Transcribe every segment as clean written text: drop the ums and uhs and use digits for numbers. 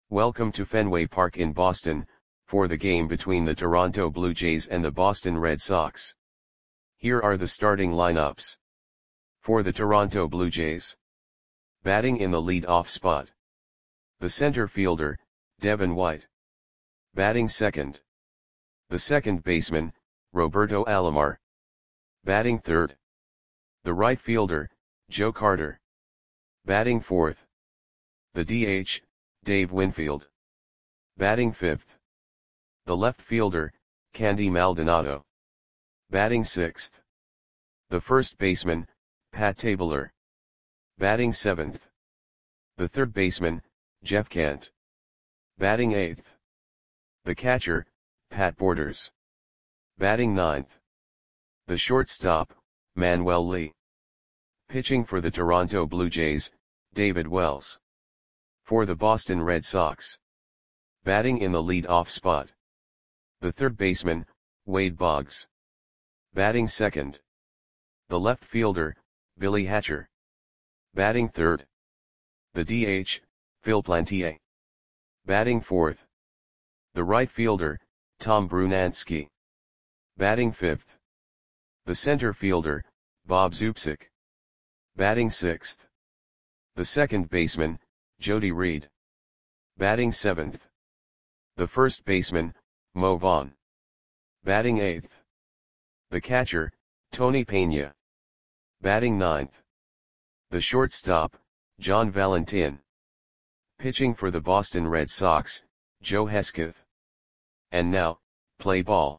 Welcome to Fenway Park in Boston, for the game between the Toronto Blue Jays and the Boston Red Sox. Here are the starting lineups. For the Toronto Blue Jays. Batting in the lead-off spot. The center fielder, Devin White. Batting second. The second baseman, Roberto Alomar. Batting third. The right fielder, Joe Carter. Batting fourth. The DH, Dave Winfield. Batting fifth. The left fielder, Candy Maldonado. Batting sixth. The first baseman, Pat Tabler. Batting seventh. The third baseman, Jeff Kent. Batting eighth. The catcher, Pat Borders. Batting ninth. The shortstop, Manuel Lee. Pitching for the Toronto Blue Jays, David Wells. For the Boston Red Sox. Batting in the lead-off spot. The third baseman, Wade Boggs. Batting second. The left fielder, Billy Hatcher. Batting third. The DH, Phil Plantier. Batting fourth. The right fielder, Tom Brunansky. Batting fifth. The center fielder, Bob Zubcic. Batting sixth. The second baseman, Jody Reed. Batting seventh. The first baseman, Mo Vaughn. Batting eighth. The catcher, Tony Pena. Batting ninth. The shortstop, John Valentin. Pitching for the Boston Red Sox, Joe Hesketh. And now, play ball.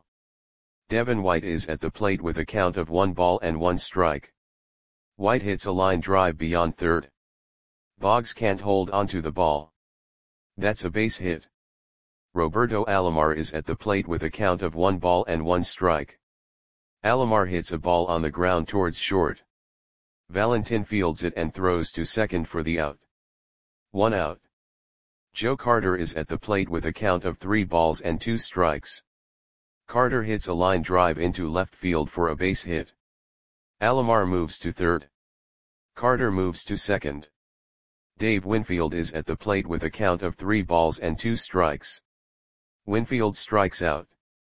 Devin White is at the plate with a count of 1 strike. White hits a line drive beyond third. Boggs can't hold onto the ball. That's a base hit. Roberto Alomar is at the plate with a count of 1 strike. Alomar hits a ball on the ground towards short. Valentin fields it and throws to second for the out. 1 out. Joe Carter is at the plate with a count of 3 strikes. Carter hits a line drive into left field for a base hit. Alomar moves to third. Carter moves to second. Dave Winfield is at the plate with a count of 3 strikes. Winfield strikes out.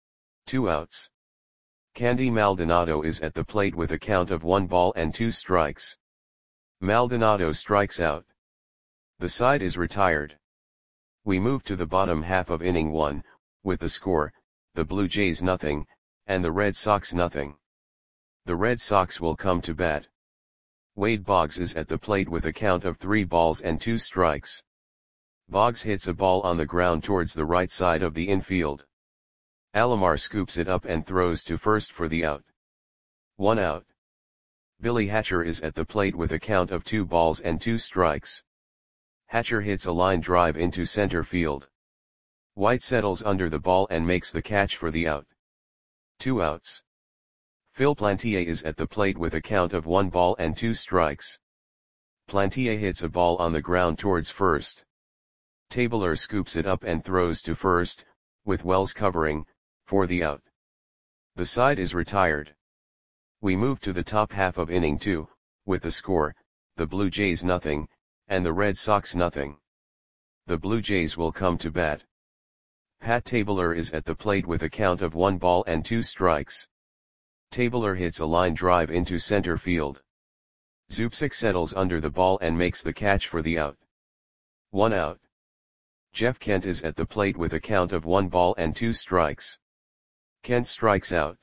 2 outs. Candy Maldonado is at the plate with a count of 1 strikes. Maldonado strikes out. The side is retired. We move to the bottom half of inning 1, with the score, the Blue Jays 0, and the Red Sox 0. The Red Sox will come to bat. Wade Boggs is at the plate with a count of 3 strikes. Boggs hits a ball on the ground towards the right side of the infield. Alomar scoops it up and throws to first for the out. 1 out. Billy Hatcher is at the plate with a count of 2 strikes. Hatcher hits a line drive into center field. White settles under the ball and makes the catch for the out. 2 outs. Phil Plantier is at the plate with a count of 1 strikes. Plantier hits a ball on the ground towards first. Tabler scoops it up and throws to first, with Wells covering, for the out. The side is retired. We move to the top half of inning 2, with the score, the Blue Jays 0, and the Red Sox 0. The Blue Jays will come to bat. Pat Tabler is at the plate with a count of 1 strikes. Tabler hits a line drive into center field. Zubcic settles under the ball and makes the catch for the out. 1 out. Jeff Kent is at the plate with a count of 1 strikes. Kent strikes out.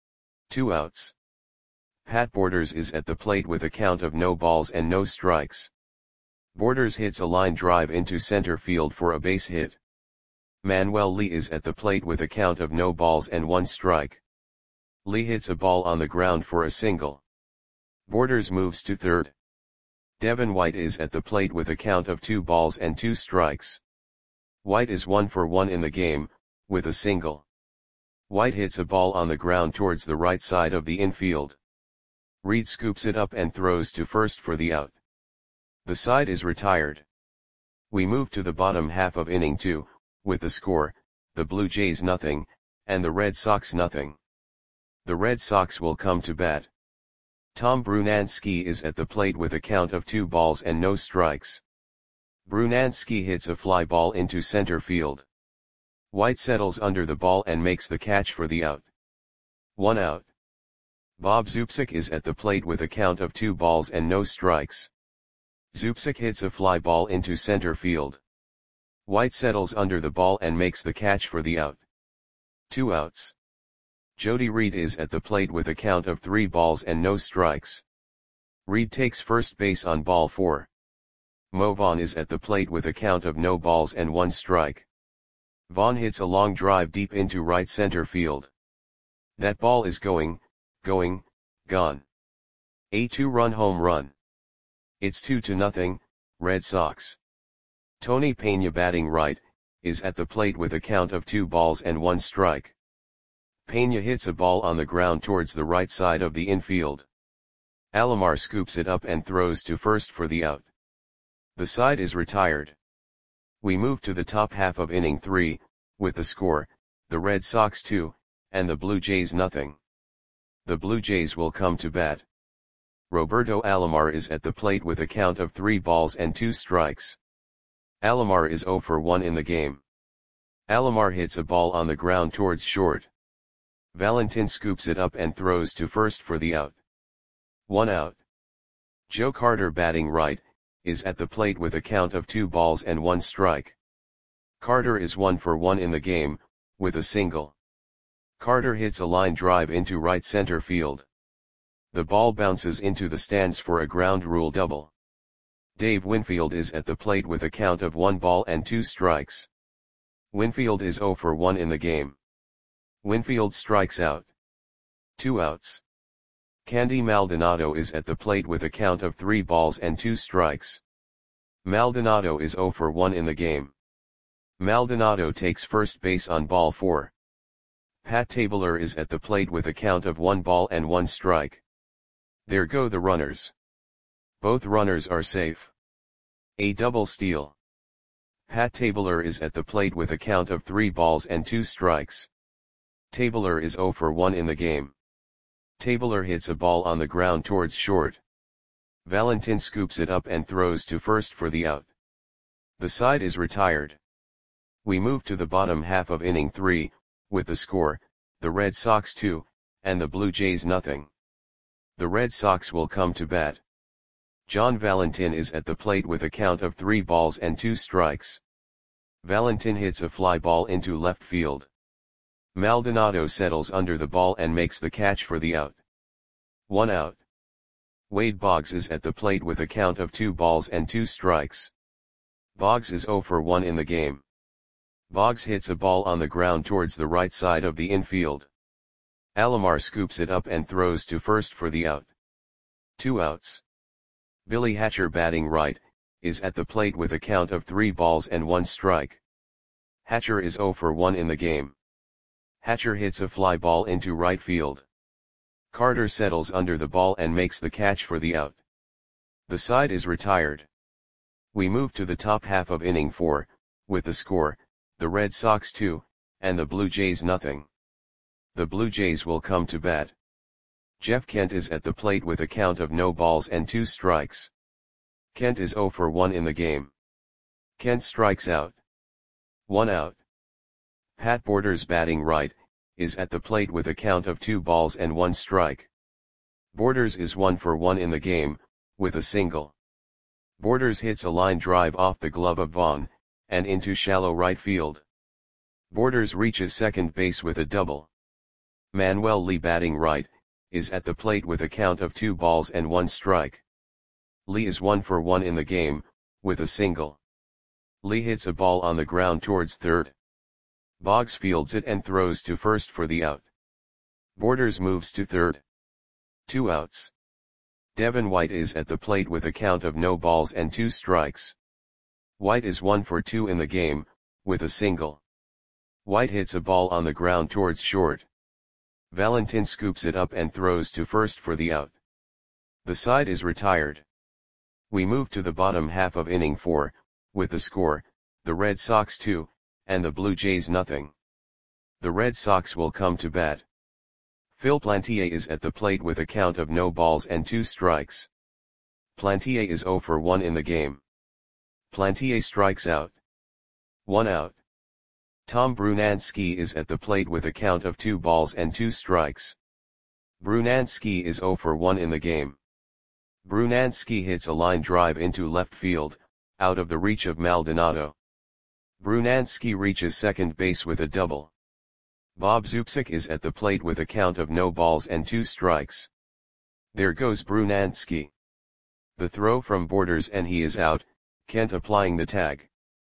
2 outs. Pat Borders is at the plate with a count of no balls and no strikes. Borders hits a line drive into center field for a base hit. Manuel Lee is at the plate with a count of no balls and 1 strike. Lee hits a ball on the ground for a single. Borders moves to third. Devin White is at the plate with a count of 2 strikes. White is 1 for 1 in the game, with a single. White hits a ball on the ground towards the right side of the infield. Reed scoops it up and throws to first for the out. The side is retired. We move to the bottom half of inning 2, with the score, the Blue Jays 0, and the Red Sox 0. The Red Sox will come to bat. Tom Brunansky is at the plate with a count of 2 balls and no strikes. Brunansky hits a fly ball into center field. White settles under the ball and makes the catch for the out. 1 out. Bob Zubcic is at the plate with a count of 2 balls and no strikes. Zubcic hits a fly ball into center field. White settles under the ball and makes the catch for the out. 2 outs. Jody Reed is at the plate with a count of 3 balls and no strikes. Reed takes first base on ball 4. Mo Vaughn is at the plate with a count of no balls and 1 strike. Vaughn hits a long drive deep into right center field. That ball is gone. A 2-run home run. It's 2-0, Red Sox. Tony Peña batting right, is at the plate with a count of 2 balls and 1 strike. Peña hits a ball on the ground towards the right side of the infield. Alomar scoops it up and throws to first for the out. The side is retired. We move to the top half of inning 3, with the score, the Red Sox 2, and the Blue Jays nothing. The Blue Jays will come to bat. Roberto Alomar is at the plate with a count of 3 balls and 2 strikes. Alomar is 0 for 1 in the game. Alomar hits a ball on the ground towards short. Valentin scoops it up and throws to first for the out. 1 out. Joe Carter batting right, is at the plate with a count of 2 balls and 1 strike. Carter is 1 for 1 in the game, with a single. Carter hits a line drive into right center field. The ball bounces into the stands for a ground rule double. Dave Winfield is at the plate with a count of 1 ball and 2 strikes. Winfield is 0 for 1 in the game. Winfield strikes out. 2 outs. Candy Maldonado is at the plate with a count of 3 balls and 2 strikes. Maldonado is 0 for 1 in the game. Maldonado takes first base on ball 4. Pat Tabler is at the plate with a count of 1 ball and 1 strike. There go the runners. Both runners are safe. A double steal. Pat Tabler is at the plate with a count of 3 balls and 2 strikes. Tabler is 0 for 1 in the game. Tabler hits a ball on the ground towards short. Valentin scoops it up and throws to first for the out. The side is retired. We move to the bottom half of inning 3, with the score, the Red Sox 2, and the Blue Jays nothing. The Red Sox will come to bat. John Valentin is at the plate with a count of 3 balls and 2 strikes. Valentin hits a fly ball into left field. Maldonado settles under the ball and makes the catch for the out. 1 out. Wade Boggs is at the plate with a count of 2 balls and 2 strikes. Boggs is 0 for 1 in the game. Boggs hits a ball on the ground towards the right side of the infield. Alomar scoops it up and throws to first for the out. 2 outs. Billy Hatcher batting right, is at the plate with a count of 3 balls and 1 strike. Hatcher is 0 for 1 in the game. Hatcher hits a fly ball into right field. Carter settles under the ball and makes the catch for the out. The side is retired. We move to the top half of inning 4, with the score, the Red Sox 2, and the Blue Jays nothing. The Blue Jays will come to bat. Jeff Kent is at the plate with a count of no balls and 2 strikes. Kent is 0 for 1 in the game. Kent strikes out. 1 out. Pat Borders batting right, is at the plate with a count of 2 balls and 1 strike. Borders is 1 for 1 in the game, with a single. Borders hits a line drive off the glove of Vaughn, and into shallow right field. Borders reaches second base with a double. Manuel Lee batting right, is at the plate with a count of 2 balls and 1 strike. Lee is 1 for 1 in the game, with a single. Lee hits a ball on the ground towards third. Boggs fields it and throws to first for the out. Borders moves to third. 2 outs. Devin White is at the plate with a count of no balls and 2 strikes. White is 1 for 2 in the game, with a single. White hits a ball on the ground towards short. Valentin scoops it up and throws to first for the out. The side is retired. We move to the bottom half of inning 4, with the score, the Red Sox 2, and the Blue Jays nothing. The Red Sox will come to bat. Phil Plantier is at the plate with a count of no balls and 2 strikes. Plantier is 0 for 1 in the game. Plantier strikes out. 1 out. Tom Brunansky is at the plate with a count of 2 balls and 2 strikes. Brunansky is 0 for 1 in the game. Brunansky hits a line drive into left field, out of the reach of Maldonado. Brunansky reaches second base with a double. Bob Zubcic is at the plate with a count of no balls and 2 strikes. There goes Brunansky. The throw from Borders and he is out, Kent applying the tag.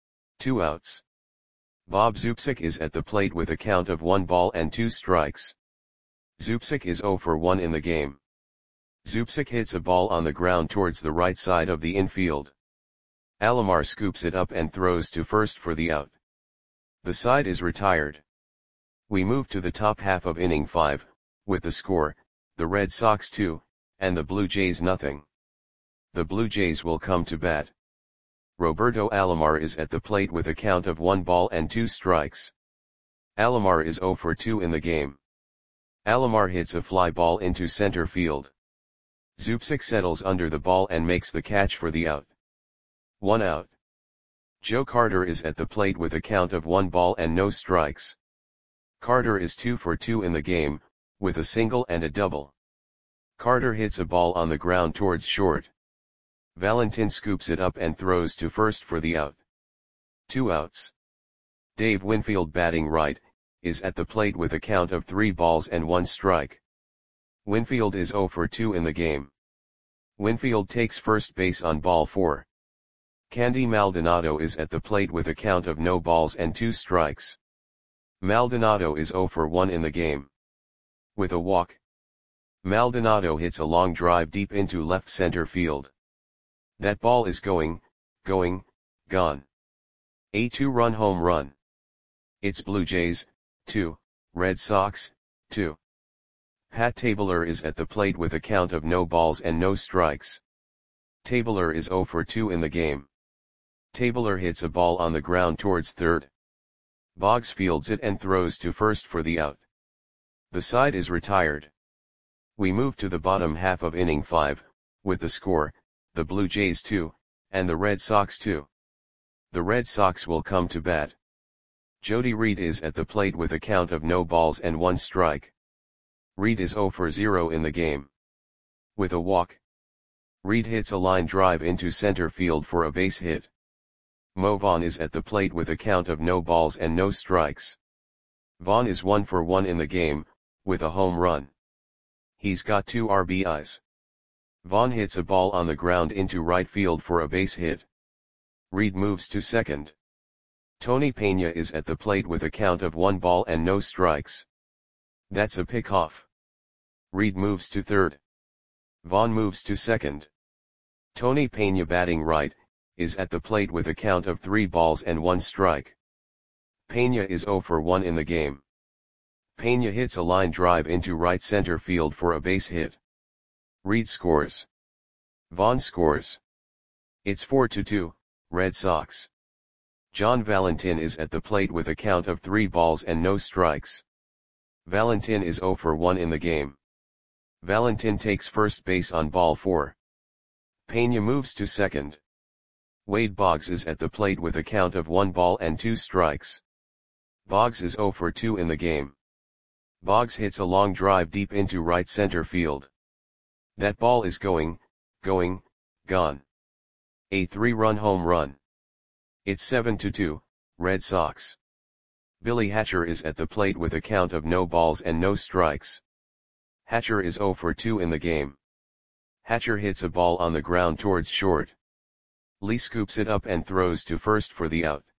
2 outs. Bob Zubcic is at the plate with a count of 1 ball and 2 strikes. Zubcic is 0 for 1 in the game. Zubcic hits a ball on the ground towards the right side of the infield. Alomar scoops it up and throws to first for the out. The side is retired. We move to the top half of inning 5, with the score, the Red Sox 2, and the Blue Jays nothing. The Blue Jays will come to bat. Roberto Alomar is at the plate with a count of 1 ball and 2 strikes. Alomar is 0 for 2 in the game. Alomar hits a fly ball into center field. Zubcic settles under the ball and makes the catch for the out. 1 out. Joe Carter is at the plate with a count of 1 ball and no strikes. Carter is 2 for 2 in the game, with a single and a double. Carter hits a ball on the ground towards short. Valentin scoops it up and throws to first for the out. 2 outs. Dave Winfield, batting right, is at the plate with a count of 3 balls and 1 strike. Winfield is 0 for 2 in the game. Winfield takes first base on ball 4. Candy Maldonado is at the plate with a count of no balls and 2 strikes. Maldonado is 0 for 1 in the game. With a walk, Maldonado hits a long drive deep into left center field. That ball is going, gone. A 2-run home run. It's Blue Jays, 2, Red Sox, 2. Pat Tabler is at the plate with a count of no balls and no strikes. Tabler is 0 for 2 in the game. Tabler hits a ball on the ground towards third. Boggs fields it and throws to first for the out. The side is retired. We move to the bottom half of inning 5, with the score, the Blue Jays 2, and the Red Sox 2. The Red Sox will come to bat. Jody Reed is at the plate with a count of no balls and 1 strike. Reed is 0 for 0 in the game. With a walk, Reed hits a line drive into center field for a base hit. Mo Vaughn is at the plate with a count of no balls and no strikes. Vaughn is 1 for 1 in the game, with a home run. He's got 2 RBIs. Vaughn hits a ball on the ground into right field for a base hit. Reed moves to second. Tony Pena is at the plate with a count of 1 ball and no strikes. That's a pickoff. Reed moves to third. Vaughn moves to second. Tony Pena, batting right, is at the plate with a count of 3 balls and 1 strike. Pena is 0 for 1 in the game. Pena hits a line drive into right center field for a base hit. Reed scores. Vaughn scores. It's 4-2, Red Sox. John Valentin is at the plate with a count of 3 balls and no strikes. Valentin is 0 for 1 in the game. Valentin takes first base on ball 4. Pena moves to second. Wade Boggs is at the plate with a count of 1 ball and 2 strikes. Boggs is 0 for 2 in the game. Boggs hits a long drive deep into right center field. That ball is going, gone. A 3-run home run. It's 7-2, Red Sox. Billy Hatcher is at the plate with a count of no balls and no strikes. Hatcher is 0 for 2 in the game. Hatcher hits a ball on the ground towards short. Lee scoops it up and throws to first for the out.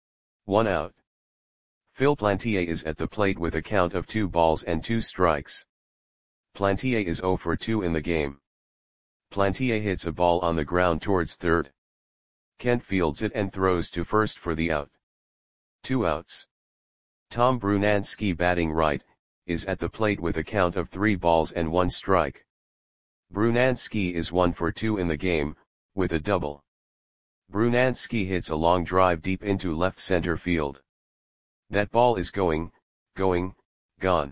1 out. Phil Plantier is at the plate with a count of 2 balls and 2 strikes. Plantier is 0 for 2 in the game. Plantier hits a ball on the ground towards third. Kent fields it and throws to first for the out. 2 outs. Tom Brunansky, batting right, is at the plate with a count of 3 balls and 1 strike. Brunansky is 1 for 2 in the game, with a double. Brunansky hits a long drive deep into left center field. That ball is going, gone.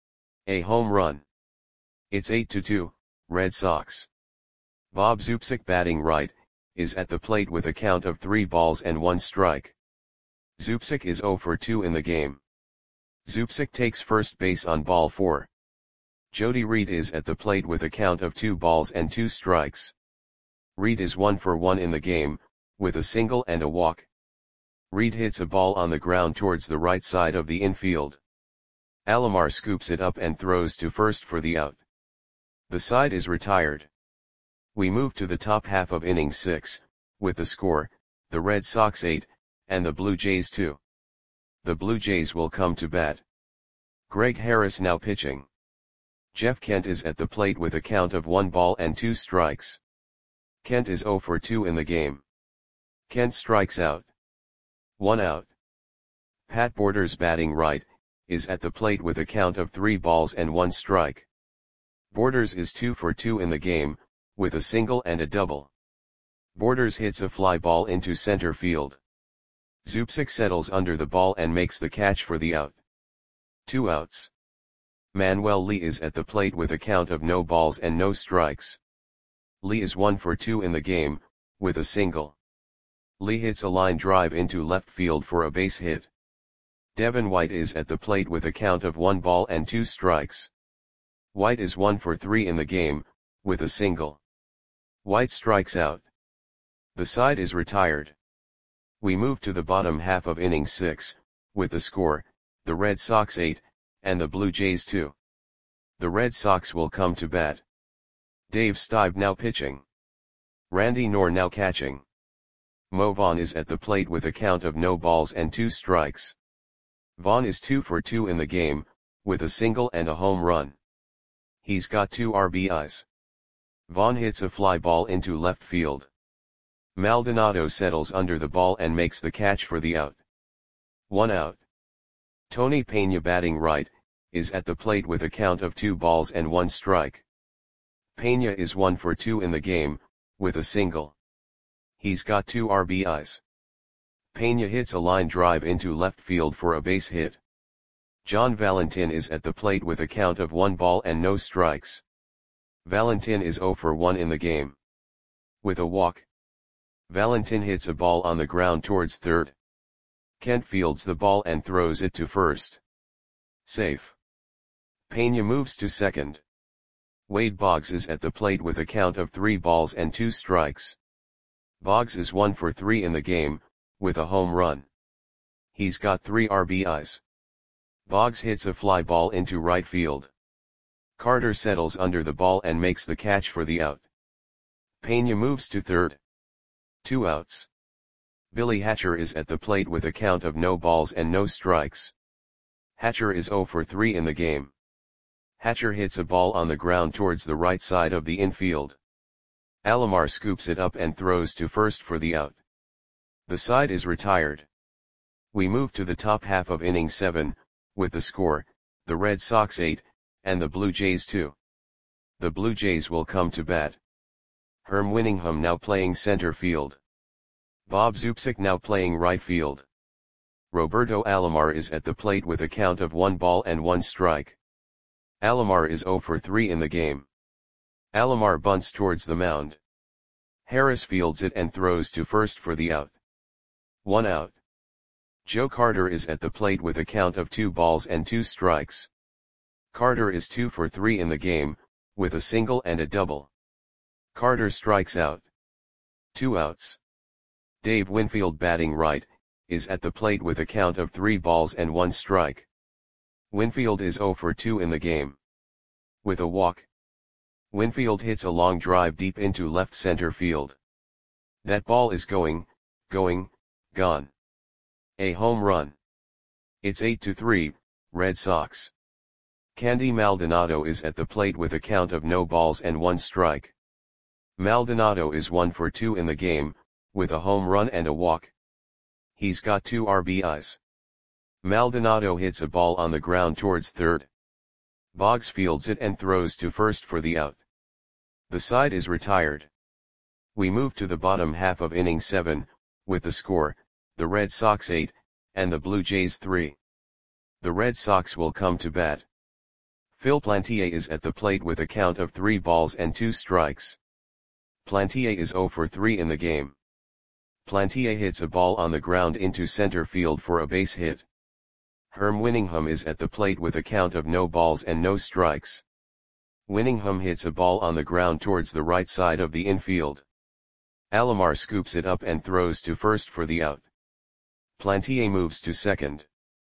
A home run. It's 8-2, Red Sox. Bob Zubcic, batting right, is at the plate with a count of 3 balls and 1 strike. Zubcic is 0 for 2 in the game. Zubcic takes first base on ball 4. Jody Reed is at the plate with a count of 2 balls and 2 strikes. Reed is 1 for 1 in the game, with a single and a walk. Reed hits a ball on the ground towards the right side of the infield. Alomar scoops it up and throws to first for the out. The side is retired. We move to the top half of inning 6, with the score, the Red Sox 8, and the Blue Jays 2. The Blue Jays will come to bat. Greg Harris now pitching. Jeff Kent is at the plate with a count of 1 ball and 2 strikes. Kent is 0 for 2 in the game. Kent strikes out. 1 out. Pat Borders batting right, is at the plate with a count of 3 balls and 1 strike. Borders is 2 for 2 in the game, with a single and a double. Borders hits a fly ball into center field. Zubcic settles under the ball and makes the catch for the out. 2 outs. Manuel Lee is at the plate with a count of no balls and no strikes. Lee is 1 for 2 in the game, with a single. Lee hits a line drive into left field for a base hit. Devin White is at the plate with a count of 1 ball and 2 strikes. White is 1 for 3 in the game, with a single. White strikes out. The side is retired. We move to the bottom half of inning 6, with the score, the Red Sox 8, and the Blue Jays 2. The Red Sox will come to bat. Dave Stieb now pitching. Randy Knorr now catching. Mo Vaughn is at the plate with a count of no balls and 2 strikes. Vaughn is 2 for 2 in the game, with a single and a home run. He's got 2 RBIs. Vaughn hits a fly ball into left field. Maldonado settles under the ball and makes the catch for the out. 1 out. Tony Pena batting right, is at the plate with a count of 2 balls and 1 strike. Pena is 1 for 2 in the game, with a single. He's got 2 RBIs. Pena hits a line drive into left field for a base hit. John Valentin is at the plate with a count of 1 ball and no strikes. Valentin is 0 for 1 in the game. With a walk. Valentin hits a ball on the ground towards third. Kent fields the ball and throws it to first. Safe. Pena moves to second. Wade Boggs is at the plate with a count of 3 balls and 2 strikes. Boggs is 1 for 3 in the game, with a home run. He's got 3 RBIs. Boggs hits a fly ball into right field. Carter settles under the ball and makes the catch for the out. Pena moves to third. 2 outs. Billy Hatcher is at the plate with a count of no balls and no strikes. Hatcher is 0 for 3 in the game. Hatcher hits a ball on the ground towards the right side of the infield. Alomar scoops it up and throws to first for the out. The side is retired. We move to the top half of inning 7, with the score, the Red Sox 8, and the Blue Jays 2. The Blue Jays will come to bat. Herm Winningham now playing center field. Bob Zubcic now playing right field. Roberto Alomar is at the plate with a count of 1 ball and 1 strike. Alomar is 0 for 3 in the game. Alomar bunts towards the mound. Harris fields it and throws to first for the out. 1 out. Joe Carter is at the plate with a count of 2 balls and 2 strikes. Carter is 2 for 3 in the game, with a single and a double. Carter strikes out. 2 outs. Dave Winfield batting right, is at the plate with a count of 3 balls and 1 strike. Winfield is 0 for 2 in the game. With a walk. Winfield hits a long drive deep into left center field. That ball is going, gone. A home run. It's 8-3, Red Sox. Candy Maldonado is at the plate with a count of no balls and 1 strike. Maldonado is 1 for 2 in the game, with a home run and a walk. He's got 2 RBIs. Maldonado hits a ball on the ground towards third. Boggs fields it and throws to first for the out. The side is retired. We move to the bottom half of inning 7, with the score, the Red Sox 8, and the Blue Jays 3. The Red Sox will come to bat. Phil Plantier is at the plate with a count of 3 balls and 2 strikes. Plantier is 0 for 3 in the game. Plantier hits a ball on the ground into center field for a base hit. Herm Winningham is at the plate with a count of no balls and no strikes. Winningham hits a ball on the ground towards the right side of the infield. Alomar scoops it up and throws to first for the out. Plantier moves to second.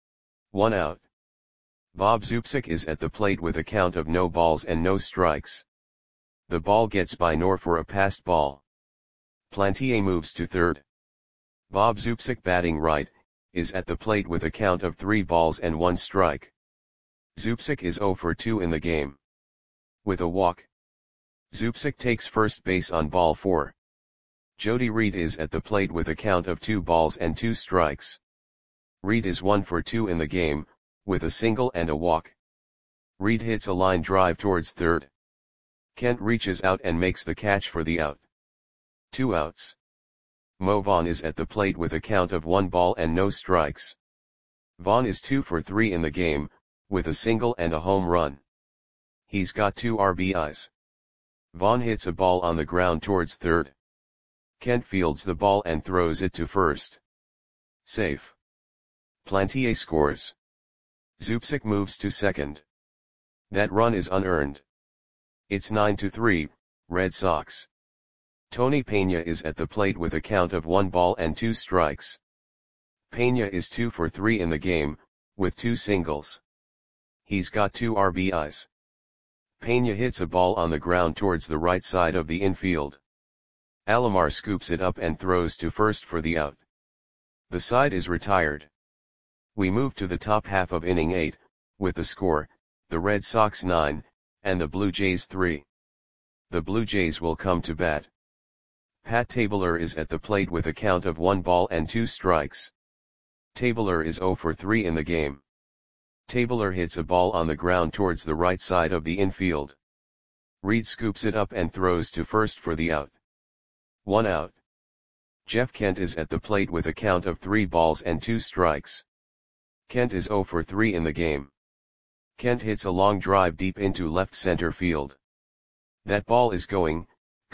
1 out. Bob Zubcic is at the plate with a count of no balls and no strikes. The ball gets by Knorr for a passed ball. Plantier moves to third. Bob Zubcic, batting right, is at the plate with a count of 3 balls and 1 strike. Zubcic is 0 for 2 in the game. With a walk, Zubcic takes first base on ball 4. Jody Reed is at the plate with a count of 2 balls and 2 strikes. Reed is 1 for 2 in the game, with a single and a walk. Reed hits a line drive towards third. Kent reaches out and makes the catch for the out. 2 outs. Mo Vaughn is at the plate with a count of 1 ball and no strikes. Vaughn is 2 for 3 in the game, with a single and a home run. He's got 2 RBIs. Vaughn hits a ball on the ground towards third. Kent fields the ball and throws it to first. Safe. Plantier scores. Zubcic moves to second. That run is unearned. It's 9-3, Red Sox. Tony Pena is at the plate with a count of 1 ball and 2 strikes. Pena is 2 for 3 in the game, with 2 singles. He's got 2 RBIs. Pena hits a ball on the ground towards the right side of the infield. Alomar scoops it up and throws to first for the out. The side is retired. We move to the top half of inning 8, with the score, the Red Sox 9, and the Blue Jays 3. The Blue Jays will come to bat. Pat Tabler is at the plate with a count of 1 ball and 2 strikes. Tabler is 0 for 3 in the game. Tabler hits a ball on the ground towards the right side of the infield. Reed scoops it up and throws to first for the out. 1 out. Jeff Kent is at the plate with a count of 3 balls and 2 strikes. Kent is 0 for 3 in the game. Kent hits a long drive deep into left center field. That ball is gone.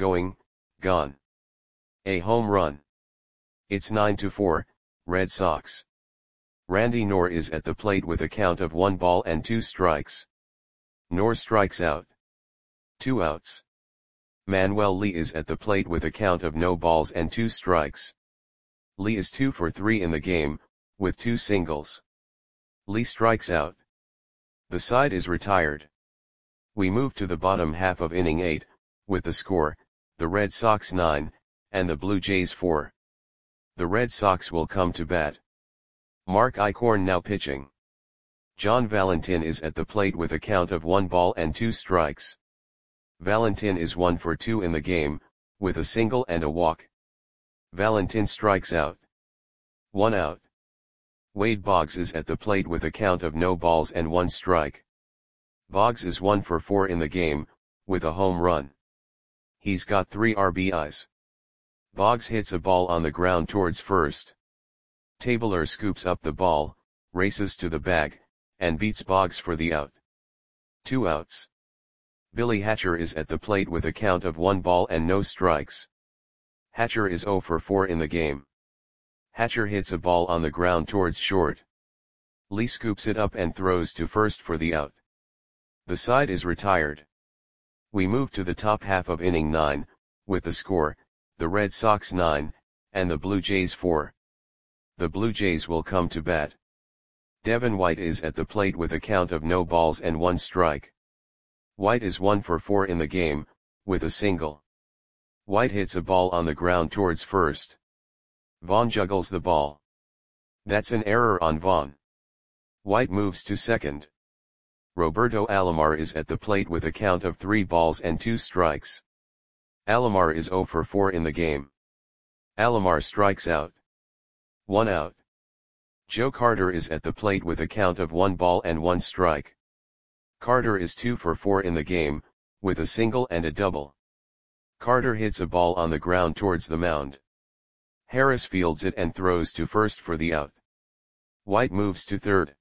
A home run. It's 9-4, Red Sox. Randy Knorr is at the plate with a count of 1 ball and 2 strikes. Knorr strikes out. 2 outs. Manuel Lee is at the plate with a count of no balls and 2 strikes. Lee is 2 for 3 in the game, with 2 singles. Lee strikes out. The side is retired. We move to the bottom half of inning 8, with the score, the Red Sox 9, and the Blue Jays 4. The Red Sox will come to bat. Mark Eichhorn now pitching. John Valentin is at the plate with a count of 1 ball and 2 strikes. Valentin is 1 for 2 in the game, with a single and a walk. Valentin strikes out. 1 out. Wade Boggs is at the plate with a count of no balls and 1 strike. Boggs is 1 for 4 in the game, with a home run. He's got 3 RBIs. Boggs hits a ball on the ground towards first. Tabler scoops up the ball, races to the bag, and beats Boggs for the out. 2 outs. Billy Hatcher is at the plate with a count of 1 ball and no strikes. Hatcher is 0 for 4 in the game. Hatcher hits a ball on the ground towards short. Lee scoops it up and throws to first for the out. The side is retired. We move to the top half of inning 9, with the score, the Red Sox 9, and the Blue Jays 4. The Blue Jays will come to bat. Devin White is at the plate with a count of no balls and 1 strike. White is 1 for 4 in the game, with a single. White hits a ball on the ground towards first. Vaughn juggles the ball. That's an error on Vaughn. White moves to second. Roberto Alomar is at the plate with a count of 3 balls and 2 strikes. Alomar is 0 for 4 in the game. Alomar strikes out. 1 out. Joe Carter is at the plate with a count of 1 ball and 1 strike. Carter is 2 for 4 in the game, with a single and a double. Carter hits a ball on the ground towards the mound. Harris fields it and throws to first for the out. White moves to third.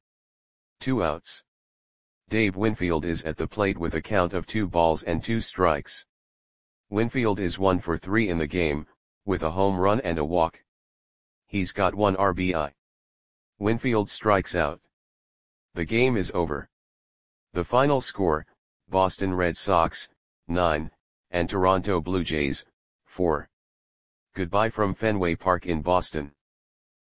2 outs. Dave Winfield is at the plate with a count of 2 balls and 2 strikes. Winfield is 1 for 3 in the game, with a home run and a walk. He's got 1 RBI. Winfield strikes out. The game is over. The final score, Boston Red Sox, 9, and Toronto Blue Jays, 4. Goodbye from Fenway Park in Boston.